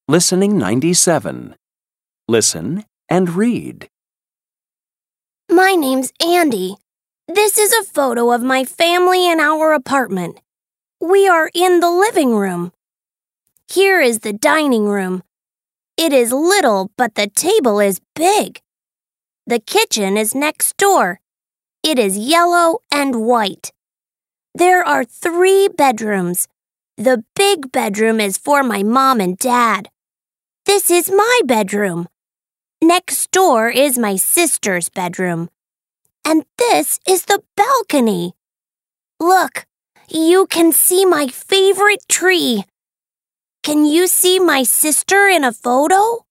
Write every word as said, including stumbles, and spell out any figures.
Listening ninety-seven. Listen and read. My name's Andy. This is a photo of my family in our apartment. We are in the living room. Here is the dining room. It is little, but the table is big. The kitchen is next door. It is yellow and white. There are three bedrooms. The big bedroom is for my mom and dad. This is my bedroom. Next door is my sister's bedroom. And this is the balcony. Look, you can see my favorite tree. Can you see my sister in a photo?